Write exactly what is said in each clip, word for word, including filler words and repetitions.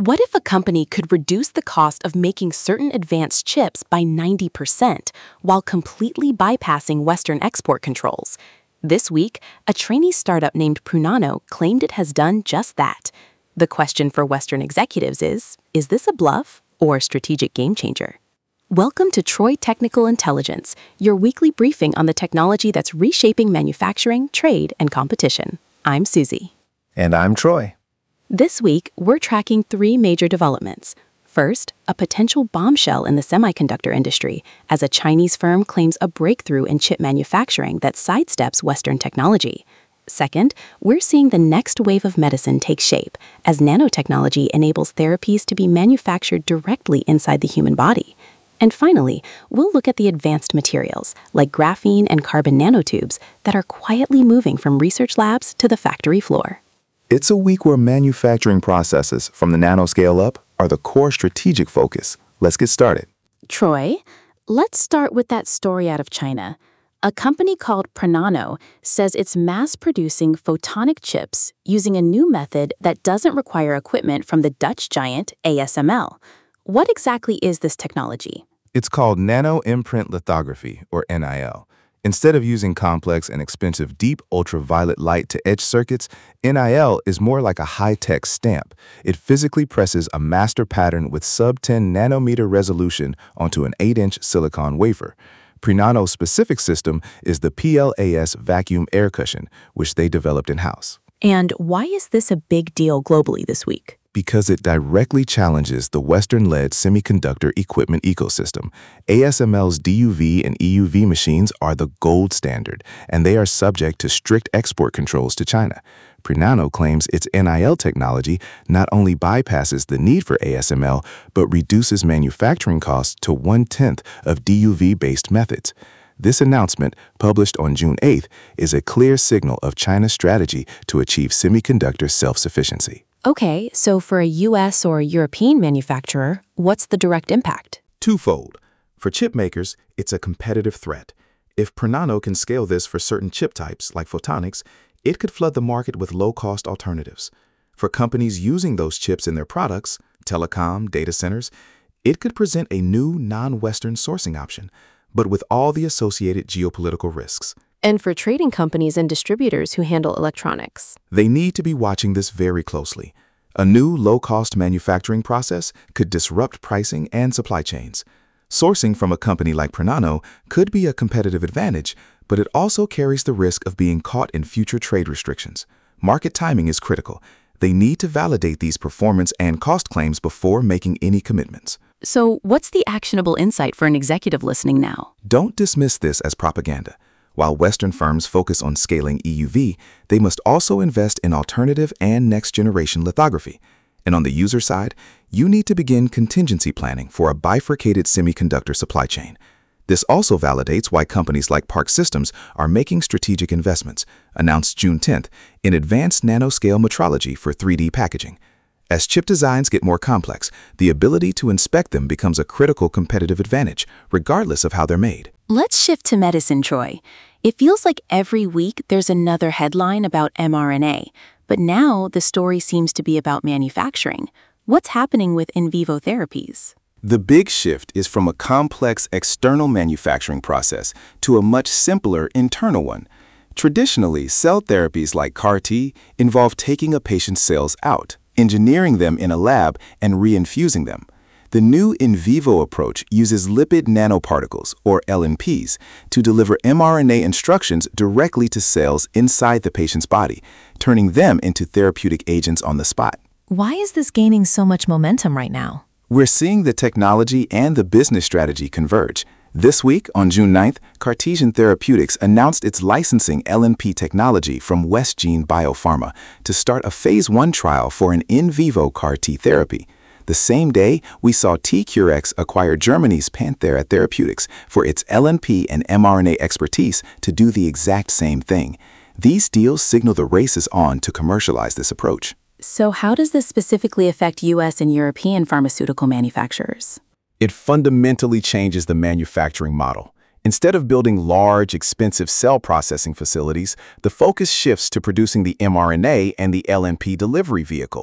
What if a company could reduce the cost of making certain advanced chips by ninety percent while completely bypassing Western export controls? This week, a Chinese startup named Pronano claimed it has done just that. The question for Western executives is, is this a bluff or a strategic game changer? Welcome to Troy Technical Intelligence, your weekly briefing on the technology that's reshaping manufacturing, trade, and competition. I'm Susie. And I'm Troy. This week, we're tracking three major developments. First, a potential bombshell in the semiconductor industry, as a Chinese firm claims a breakthrough in chip manufacturing that sidesteps Western technology. Second, we're seeing the next wave of medicine take shape, as nanotechnology enables therapies to be manufactured directly inside the human body. And finally, we'll look at the advanced materials, like graphene and carbon nanotubes, that are quietly moving from research labs to the factory floor. It's a week where manufacturing processes from the nanoscale up are the core strategic focus. Let's get started. Troy, let's start with that story out of China. A company called Pronano says it's mass-producing photonic chips using a new method that doesn't require equipment from the Dutch giant A S M L. What exactly is this technology? It's called nano-imprint lithography, or N I L. Instead of using complex and expensive deep ultraviolet light to etch circuits, N I L is more like a high-tech stamp. It physically presses a master pattern with sub ten nanometer resolution onto an eight inch silicon wafer. Pronano's specific system is the P L A S vacuum air cushion, which they developed in-house. And why is this a big deal globally this week? Because it directly challenges the Western-led semiconductor equipment ecosystem. A S M L's D U V and E U V machines are the gold standard, and they are subject to strict export controls to China. Pronano claims its N I L technology not only bypasses the need for A S M L, but reduces manufacturing costs to one-tenth of D U V-based methods. This announcement, published on June eighth, is a clear signal of China's strategy to achieve semiconductor self-sufficiency. Okay, so for a U S or European manufacturer, what's the direct impact? Twofold. For chip makers, it's a competitive threat. If Pronano can scale this for certain chip types, like photonics, it could flood the market with low-cost alternatives. For companies using those chips in their products, telecom, data centers, it could present a new non-Western sourcing option, but with all the associated geopolitical risks. And for trading companies and distributors who handle electronics? They need to be watching this very closely. A new low-cost manufacturing process could disrupt pricing and supply chains. Sourcing from a company like Pronano could be a competitive advantage, but it also carries the risk of being caught in future trade restrictions. Market timing is critical. They need to validate these performance and cost claims before making any commitments. So what's the actionable insight for an executive listening now? Don't dismiss this as propaganda. While Western firms focus on scaling E U V, they must also invest in alternative and next-generation lithography. And on the user side, you need to begin contingency planning for a bifurcated semiconductor supply chain. This also validates why companies like Park Systems are making strategic investments, announced June tenth, in advanced nanoscale metrology for three D packaging. As chip designs get more complex, the ability to inspect them becomes a critical competitive advantage, regardless of how they're made. Let's shift to medicine, Troy. It feels like every week there's another headline about mRNA, but now the story seems to be about manufacturing. What's happening with in vivo therapies? The big shift is from a complex external manufacturing process to a much simpler internal one. Traditionally, cell therapies like C A R T involve taking a patient's cells out, engineering them in a lab, and reinfusing them. The new in vivo approach uses lipid nanoparticles, or L N Ps, to deliver mRNA instructions directly to cells inside the patient's body, turning them into therapeutic agents on the spot. Why is this gaining so much momentum right now? We're seeing the technology and the business strategy converge. This week, on June ninth, Cartesian Therapeutics announced it's licensing L N P technology from Westgene Biopharma to start a phase one trial for an in vivo C A R T therapy. The same day, we saw T Curex acquire Germany's Panthera Therapeutics for its L N P and mRNA expertise to do the exact same thing. These deals signal the race is on to commercialize this approach. So how does this specifically affect U S and European pharmaceutical manufacturers? It fundamentally changes the manufacturing model. Instead of building large, expensive cell processing facilities, the focus shifts to producing the mRNA and the L N P delivery vehicle.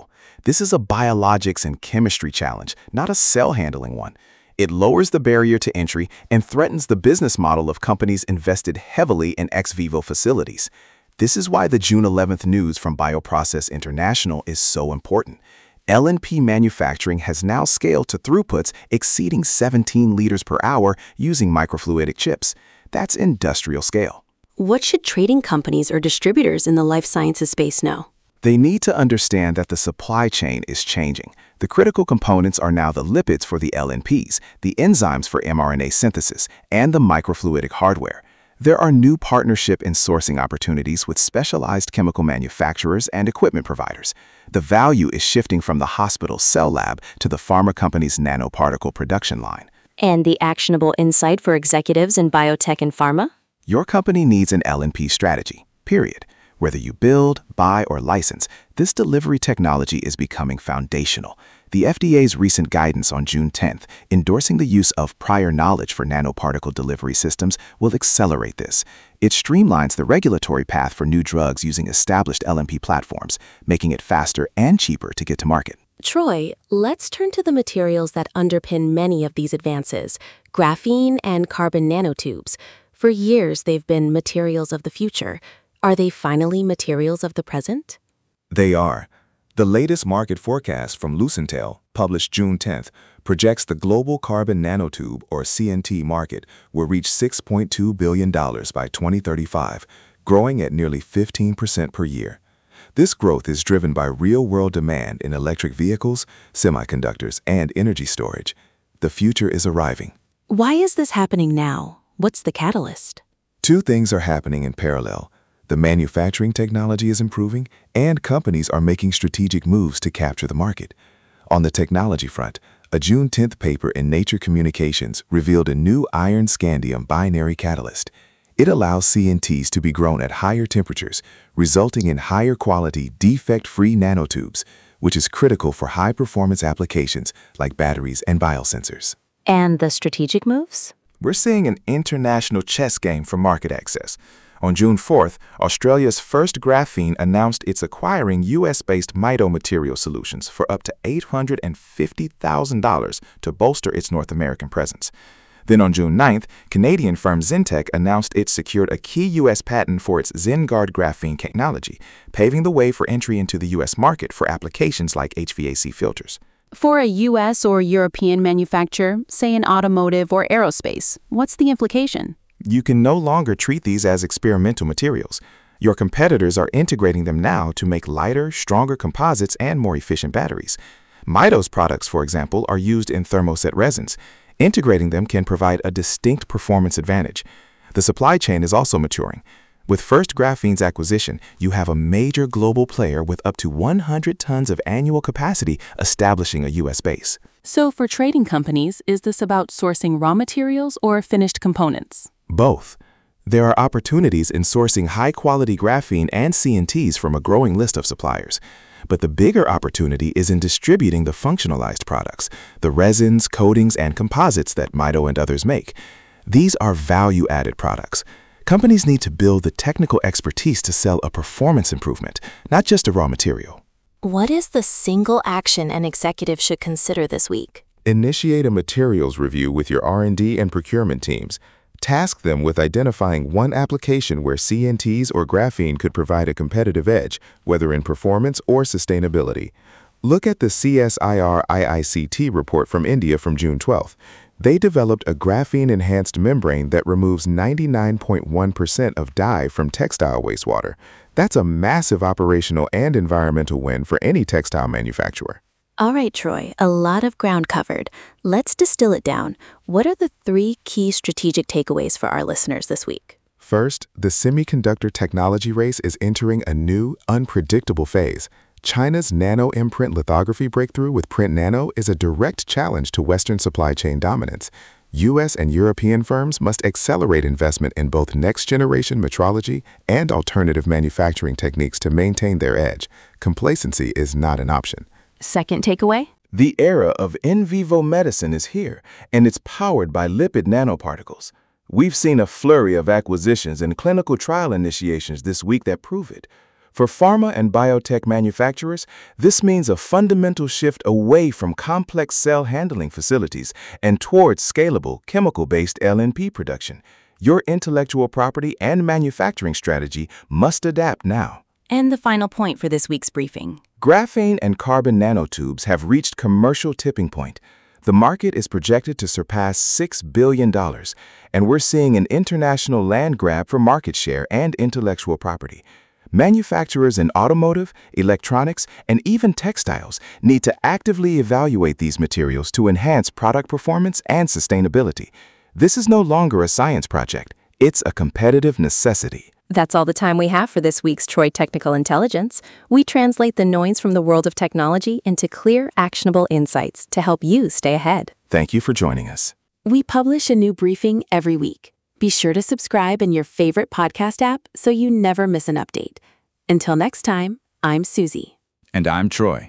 This is a biologics and chemistry challenge, not a cell handling one. It lowers the barrier to entry and threatens the business model of companies invested heavily in ex vivo facilities. This is why the June eleventh news from Bioprocess International is so important. L N P manufacturing has now scaled to throughputs exceeding seventeen liters per hour using microfluidic chips. That's industrial scale. What should trading companies or distributors in the life sciences space know? They need to understand that the supply chain is changing. The critical components are now the lipids for the L N Ps, the enzymes for mRNA synthesis, and the microfluidic hardware. There are new partnership and sourcing opportunities with specialized chemical manufacturers and equipment providers. The value is shifting from the hospital's cell lab to the pharma company's nanoparticle production line. And the actionable insight for executives in biotech and pharma? Your company needs an L N P strategy, period. Whether you build, buy, or license, this delivery technology is becoming foundational. The F D A's recent guidance on June tenth, endorsing the use of prior knowledge for nanoparticle delivery systems, will accelerate this. It streamlines the regulatory path for new drugs using established L N P platforms, making it faster and cheaper to get to market. Troy, let's turn to the materials that underpin many of these advances, graphene and carbon nanotubes. For years, they've been materials of the future. Are they finally materials of the present? They are. The latest market forecast from Lucentel, published June tenth, projects the global carbon nanotube, or C N T, market will reach six point two billion dollars by twenty thirty-five, growing at nearly fifteen percent per year. This growth is driven by real-world demand in electric vehicles, semiconductors, and energy storage. The future is arriving. Why is this happening now? What's the catalyst? Two things are happening in parallel. The manufacturing technology is improving, and companies are making strategic moves to capture the market. On the technology front, a June tenth paper in Nature Communications revealed a new iron-scandium binary catalyst. It allows C N Ts to be grown at higher temperatures, resulting in higher-quality, defect-free nanotubes, which is critical for high-performance applications like batteries and biosensors. And the strategic moves? We're seeing an international chess game for market access. On June fourth, Australia's First Graphene announced it's acquiring U S-based Mito Material Solutions for up to eight hundred fifty thousand dollars to bolster its North American presence. Then on June ninth, Canadian firm Zentech announced it secured a key U S patent for its ZenGuard graphene technology, paving the way for entry into the U S market for applications like H V A C filters. For a U S or European manufacturer, say in automotive or aerospace, what's the implication? You can no longer treat these as experimental materials. Your competitors are integrating them now to make lighter, stronger composites and more efficient batteries. Mito's products, for example, are used in thermoset resins. Integrating them can provide a distinct performance advantage. The supply chain is also maturing. With First Graphene's acquisition, you have a major global player with up to one hundred tons of annual capacity establishing a U S base. So for trading companies, is this about sourcing raw materials or finished components? Both. There are opportunities in sourcing high-quality graphene and C N Ts from a growing list of suppliers. But the bigger opportunity is in distributing the functionalized products, the resins, coatings, and composites that Mito and others make. These are value-added products. Companies need to build the technical expertise to sell a performance improvement, not just a raw material. What is the single action an executive should consider this week? Initiate a materials review with your R and D and procurement teams. Task them with identifying one application where C N Ts or graphene could provide a competitive edge, whether in performance or sustainability. Look at the C S I R I I C T report from India from June twelfth. They developed a graphene-enhanced membrane that removes ninety-nine point one percent of dye from textile wastewater. That's a massive operational and environmental win for any textile manufacturer. All right, Troy, a lot of ground covered. Let's distill it down. What are the three key strategic takeaways for our listeners this week? First, the semiconductor technology race is entering a new, unpredictable phase. China's nano-imprint lithography breakthrough with Print Nano is a direct challenge to Western supply chain dominance. U S and European firms must accelerate investment in both next-generation metrology and alternative manufacturing techniques to maintain their edge. Complacency is not an option. Second takeaway? The era of in vivo medicine is here, and it's powered by lipid nanoparticles. We've seen a flurry of acquisitions and clinical trial initiations this week that prove it. For pharma and biotech manufacturers, this means a fundamental shift away from complex cell handling facilities and towards scalable, chemical-based L N P production. Your intellectual property and manufacturing strategy must adapt now. And the final point for this week's briefing. Graphene and carbon nanotubes have reached commercial tipping point. The market is projected to surpass six billion dollars, and we're seeing an international land grab for market share and intellectual property. Manufacturers in automotive, electronics, and even textiles need to actively evaluate these materials to enhance product performance and sustainability. This is no longer a science project. It's a competitive necessity. That's all the time we have for this week's Troy Technical Intelligence. We translate the noise from the world of technology into clear, actionable insights to help you stay ahead. Thank you for joining us. We publish a new briefing every week. Be sure to subscribe in your favorite podcast app so you never miss an update. Until next time, I'm Susie. And I'm Troy.